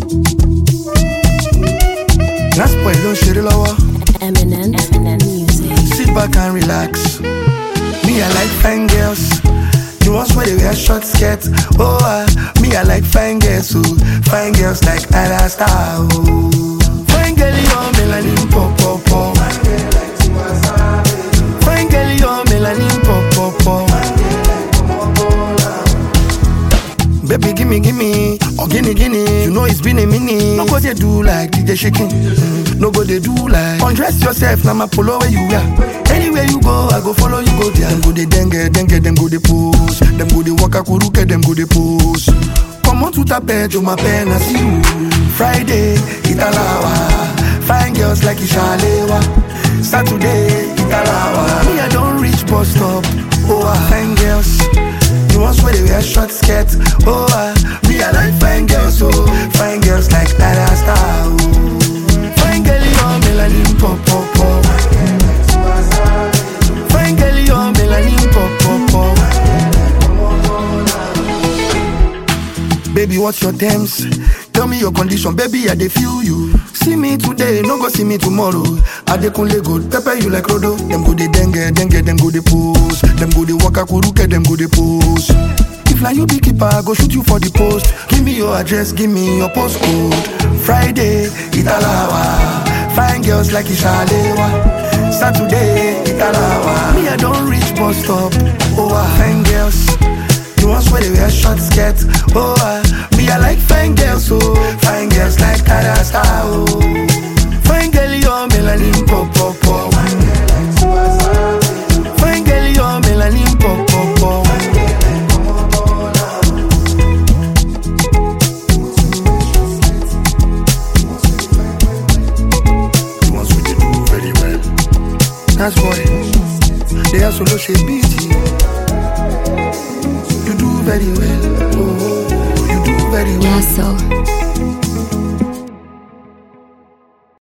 That's why don't share the lower. Eminent music. Sit back and relax. Me, I like fine girls. The ones where they wear short skirts. Oh, me, I like fine girls. Oh, fine girls like Ada Star. Oh, fine girl, you're melanin pop pop pop. Fine girl, you're melanin pop pop pop. Baby, gimme, or gimme. You know it's been a minute. No go they do like DJ shaking. No go they do like undress yourself. Now my polo where you are. Anywhere you go, I go follow you go there. Them go they dengue, them go they pose. Them go they waka kuruke, them go they pose. Come on to tape, to my pen, I see you. Friday, Italawa. Fine girls like Ishalewa. Saturday, Italawa. Me, I don't reach bus stop. Oh, fine girls. The ones where they wear short skirts. Oh, me, I like fine girls. Oh, fine girls like Ada Star. Oh, fine girl, you're melanin pop pop pop. Fine girl, you're melanin pop pop pop. Baby, what's your terms? Tell me your condition, baby, I dey feel you. See me today, no go see me tomorrow. I dey kunle good, pepper you like Rodo. Them go dey dengue, them go dey pose. Them go dey waka kuruke, them go dey pose. If like you be keeper, I go shoot you for the post. Give me your address, give me your postcode. Friday, Italawa. Fine girls like Ishalewa. Saturday, Italawa. Me, I don't reach bus stop. Oh, fine girls. The ones where they wear short skirts. Oh, me, I like fine girls. Oh, fine girls like Ada Star. Oh, fine girl, you're melanin pop pop pop. Fine girl, you're melanin pop pop pop. The ones where they do very well. That's why they are solo shape beating. You do very well. Oh, you do very well. Yeah, so